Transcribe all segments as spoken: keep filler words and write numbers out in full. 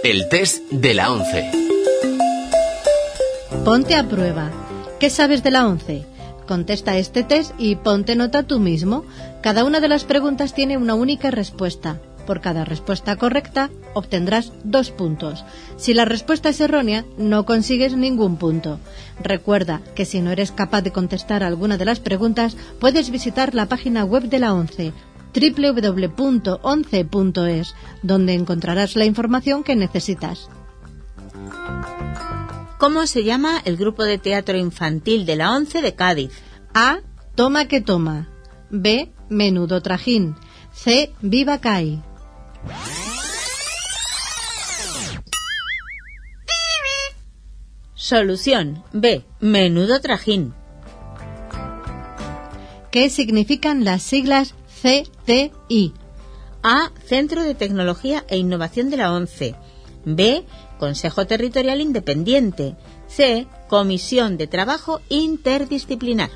El test de la once. Ponte a prueba. ¿Qué sabes de la once? Contesta este test y ponte nota tú mismo. Cada una de las preguntas tiene una única respuesta. Por cada respuesta correcta obtendrás dos puntos. Si la respuesta es errónea, no consigues ningún punto. Recuerda que si no eres capaz de contestar alguna de las preguntas, puedes visitar la página web de la once, doble u doble u doble u punto once punto es, donde encontrarás la información que necesitas. ¿Cómo se llama el grupo de teatro infantil de la once de Cádiz? A. Toma que toma. B. Menudo trajín. C. Viva Cai. Solución B. Menudo trajín. ¿Qué significan las siglas C T I? A. Centro de Tecnología e Innovación de la once. B. Consejo Territorial Independiente. C. Comisión de Trabajo Interdisciplinar.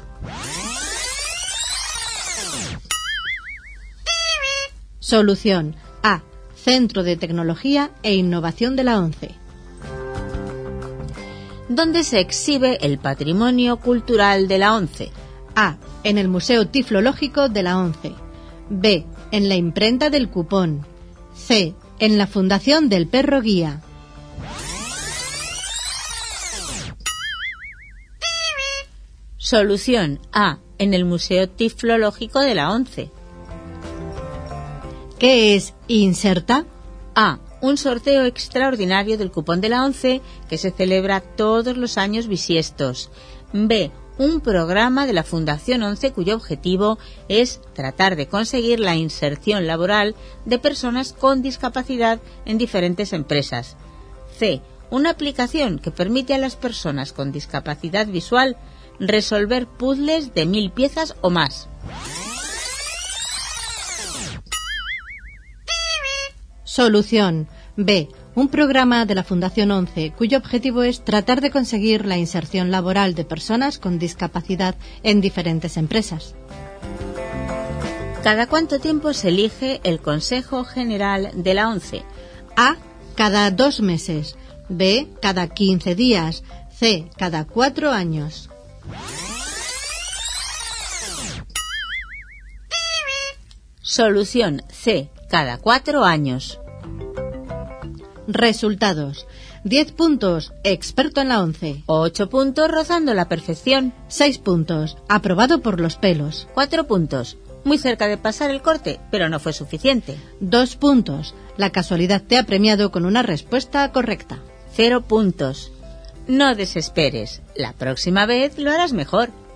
Solución A. Centro de Tecnología e Innovación de la once. ¿Dónde se exhibe el patrimonio cultural de la once? A. En el Museo Tiflológico de la once. B. En la imprenta del cupón. C. En la Fundación del Perro Guía. Solución A. En el Museo Tiflológico de la once. ¿Qué es Inserta? A. Un sorteo extraordinario del cupón de la once que se celebra todos los años bisiestos. B. Un programa de la Fundación once cuyo objetivo es tratar de conseguir la inserción laboral de personas con discapacidad en diferentes empresas. C. Una aplicación que permite a las personas con discapacidad visual resolver puzzles de mil piezas o más. Solución B. Un programa de la Fundación once cuyo objetivo es tratar de conseguir la inserción laboral de personas con discapacidad en diferentes empresas. ¿Cada cuánto tiempo se elige el Consejo General de la once? A. Cada dos meses. B. Cada quince días. C. Cada cuatro años. Solución C. Cada cuatro años. Resultados. diez puntos, experto en la once. ocho puntos, rozando la perfección. seis puntos, aprobado por los pelos. cuatro puntos, muy cerca de pasar el corte, pero no fue suficiente. dos puntos, la casualidad te ha premiado con una respuesta correcta. cero puntos. No desesperes, la próxima vez lo harás mejor.